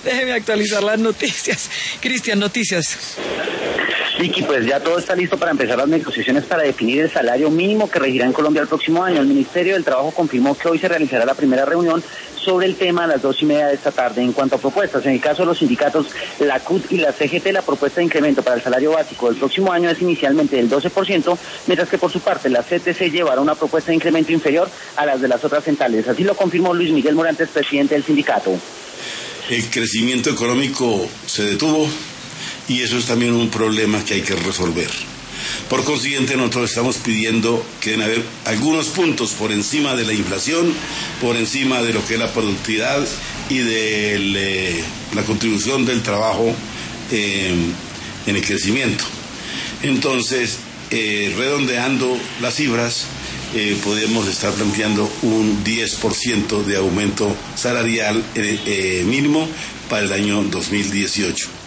Déjeme actualizar las noticias. Cristian, noticias. Vicky, pues ya todo está listo para empezar las negociaciones para definir el salario mínimo que regirá en Colombia el próximo año. El Ministerio del Trabajo confirmó que hoy se realizará la primera reunión sobre el tema a las 2:30 de esta tarde. En cuanto a propuestas, en el caso de los sindicatos, la CUT y la CGT, la propuesta de incremento para el salario básico del próximo año es inicialmente del 12%, mientras que por su parte la CTC llevará una propuesta de incremento inferior a las de las otras centrales. Así lo confirmó Luis Miguel Morantes, presidente del sindicato. El crecimiento económico se detuvo y eso es también un problema que hay que resolver. Por consiguiente, nosotros estamos pidiendo que deben haber algunos puntos por encima de la inflación, por encima de lo que es la productividad y de la contribución del trabajo en el crecimiento. Entonces, redondeando las cifras, podemos estar planteando un 10% de aumento salarial mínimo para el año 2018.